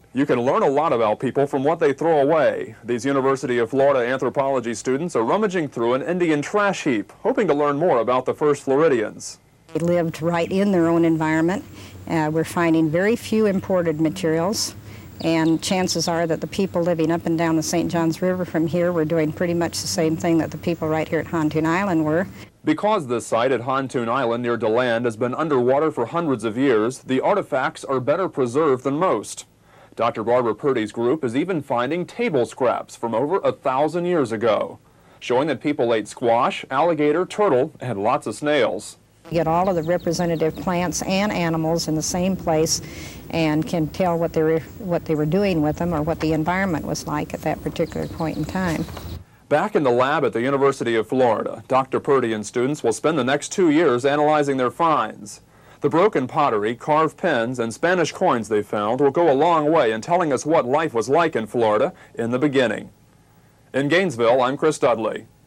You can learn a lot about people from what they throw away. These University of Florida anthropology students are rummaging through an Indian trash heap, hoping to learn more about the first Floridians. They lived right in their own environment. We're finding very few imported materials, and chances are that the people living up and down the St. Johns River from here were doing pretty much the same thing that the people right here at Hantoon Island were. Because this site at Hantoon Island near DeLand has been underwater for hundreds of years, the artifacts are better preserved than most. Dr. Barbara Purdy's group is even finding table scraps from over 1,000 years ago, showing that people ate squash, alligator, turtle, and lots of snails. You get all of the representative plants and animals in the same place and can tell what they were doing with them or what the environment was like at that particular point in time. Back in the lab at the University of Florida, Dr. Purdy and students will spend the next 2 years analyzing their finds. The broken pottery, carved pens, and Spanish coins they found will go a long way in telling us what life was like in Florida in the beginning. In Gainesville, I'm Chris Dudley.